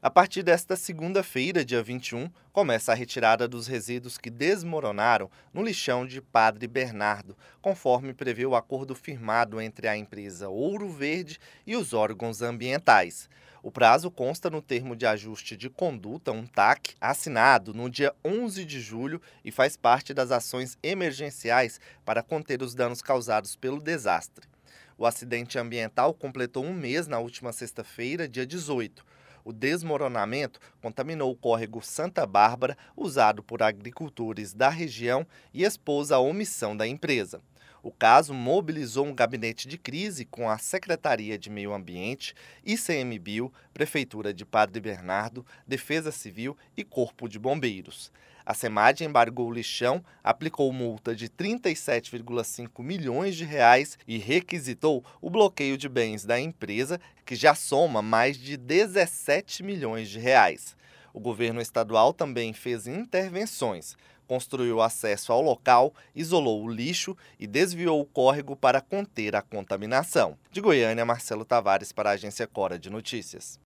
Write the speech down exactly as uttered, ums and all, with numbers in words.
A partir desta segunda-feira, dia vinte e um, começa a retirada dos resíduos que desmoronaram no lixão de Padre Bernardo, conforme prevê o acordo firmado entre a empresa Ouro Verde e os órgãos ambientais. O prazo consta no termo de ajuste de conduta, um T A C, assinado no dia onze de julho e faz parte das ações emergenciais para conter os danos causados pelo desastre. O acidente ambiental completou um mês na última sexta-feira, dia dezoito. O desmoronamento contaminou o córrego Santa Bárbara, usado por agricultores da região, e expôs a omissão da empresa. O caso mobilizou um gabinete de crise com a Secretaria de Meio Ambiente, ICMBio, Prefeitura de Padre Bernardo, Defesa Civil e Corpo de Bombeiros. A SEMAD embargou o lixão, aplicou multa de trinta e sete vírgula cinco milhões de reais e requisitou o bloqueio de bens da empresa, que já soma mais de dezessete milhões de reais. O governo estadual também fez intervenções, construiu acesso ao local, isolou o lixo e desviou o córrego para conter a contaminação. De Goiânia, Marcelo Tavares para a Agência Cora de Notícias.